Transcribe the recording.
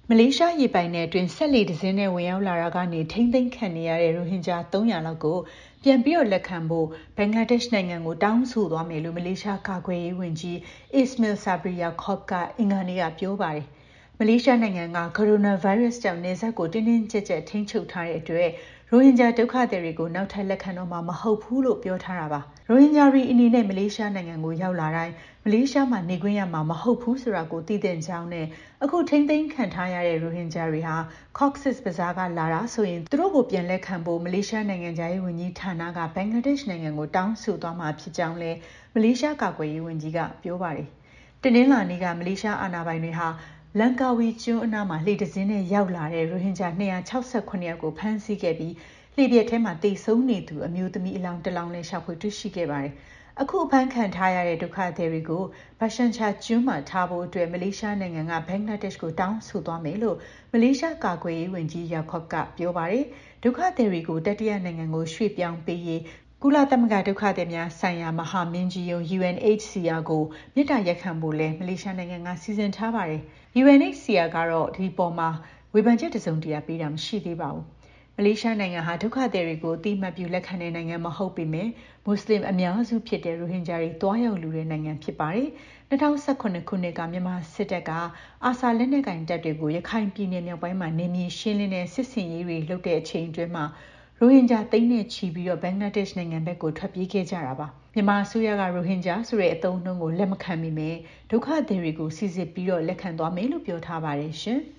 မလေးရှားရေပိုင်နယ်အတွင်းဆက်လေတစင်းနဲ့ဝင်ရောက်လာတာကနေထိမ့်သိမ်းခံနေရတဲ့ရိုဟင်ဂျာ300လောက်ကိုပြန်ပြီးလက်ခံဖို့ဘင်္ဂလားဒေ့ရှ်နိုင်ငံကိုတောင်းဆိုသွားမယ်လို့မလေးရှားကာကွယ်ရေးဝန်ကြီး Ismail Sabri Yaakob ကအင်္ဂါနေ့ကပြောပါတယ်။မလေးရှားနိုင်ငံကကိုရိုနာဗိုင်းရပ်စ်ကြောင့်နယ်စပ်ကိုတင်းတင်းကျပ်ကျပ်ထိန်းချုပ်ထားတဲ့အတွက်ရိုဟင်ဂျာဒုက္ခသည်တွေကိုနောက်ထပ်လက်ခံတော့မှာမဟုတ်ဘူးလို့ပြောထားတာပါ။ရိုဟင်ဂျာတွေအနေနဲ့မလေးရှားနိုင်ငံကိုရောက်လာတိုင်းမလေးရှားမှာနေခွင့်ရမှာမဟုတ်ဘူးဆိုတာကိုသိတဲ့ကြောင်းနဲ့အခုထိမ့်သိမ်းခံထားရတဲ့ရိုဟင်ဂျာတွေဟာ Cox's Bazar ကလာတာဆိုရင်သူတို့ကိုပြန်လက်ခံဖို့မလေးရှားနိုင်ငံသားရေးဝန်ကြီးဌာနကဘင်္ဂလားဒေ့ရှ်နိုင်ငံကိုတောင်းဆိုသွားမှာဖြစ်ကြောင်းလည်းမလေးရှားကာကွယ်ရေးဝန်ကြီးကပြောပါတယ်။တင်းင်းလာနေ့ကမလေးရှားအာဏာပိုင်တွေဟာလန်ကာဝီကျွန်းအနားမှာလှေတစင်းနဲ့ရောက်လာတဲ့ရိုဟင်ဂျာ268ယောက်ကိုဖမ်းဆီးခဲ့ပြီးလှေပြက်ထဲမှာတိတ်ဆုံးနေသူအမျိုးသမီးအလောင်းတစ်လောင်းလည်းရှာဖွေတွေ့ရှိခဲ့ပါတယ်။အခုအဖမ်းခံထားရတဲ့ဒုက္ခသည်တွေကိုဘာရှန်ချာကျွန်းမှာထားဖို့အတွက်မလေးရှားနိုင်ငံကဘင်္ဂလားဒေ့ရှ်ကိုတောင်းဆိုသွားမယ်လို့မလေးရှားကာကွယ်ရေးဝန်ကြီး Yaakob ကပြောပါတယ်။ဒုက္ခသည်တွေကိုတတိယနိုင်ငံကိုရွှေ့ပြောင်းပေးရေးကုလသမဂ္ဂဒုက္ခသည်များဆိုင်ရာမဟာမင်းကြီးရုံး UNHCR ကိုမေတ္တာရပ်ခံဖို့လည်းမလေးရှားနိုင်ငံကစီစဉ်ထားပါတယ်။ UNHCR ကတော့ဒီပေါ်မှာဝေဖန်ချက်တစုံတရာပေးတာမရှိသေးပါဘူး။မလေးရှားနိုင်ငံဟာဒုက္ခသည်တွေကိုအသိအမှတ်ပြုလက်ခံတဲ့နိုင်ငံမဟုတ်ပေမဲ့မွတ်စလင်အများစုဖြစ်တဲ့ရိုဟင်ဂျာတွေတွားရောက်လူတဲ့နိုင်ငံဖြစ်ပါတယ်။2018ခုနှစ်ကမြန်မာစစ်တပ်ကအာဆာလက်နက်ကိုင်တပ်တွေကိုရခိုင်ပြည်နယ်မြောက်ပိုင်းမှာနေမြေရှင်းလင်းတဲ့စစ်ဆင်ရေးတွေလုပ်တဲ့အချိန်အတွင်းမှာရိုဟင်ဂျာသိန်းနဲ့ချီပြီးဘင်္ဂလားဒေ့ရှ်နိုင်ငံဘက်ကိုထွက်ပြေးခဲ့ကြတာပါ။မြန်မာအစိုးရကရိုဟင်ဂျာဆိုတဲ့အသုံးအနှုန်းကိုလက်မခံပေမဲ့ဒုက္ခသည်တွေကိုစိစစ်ပြီးလက်ခံသွားမယ်လို့ပြောထားပါတယ်ရှင်။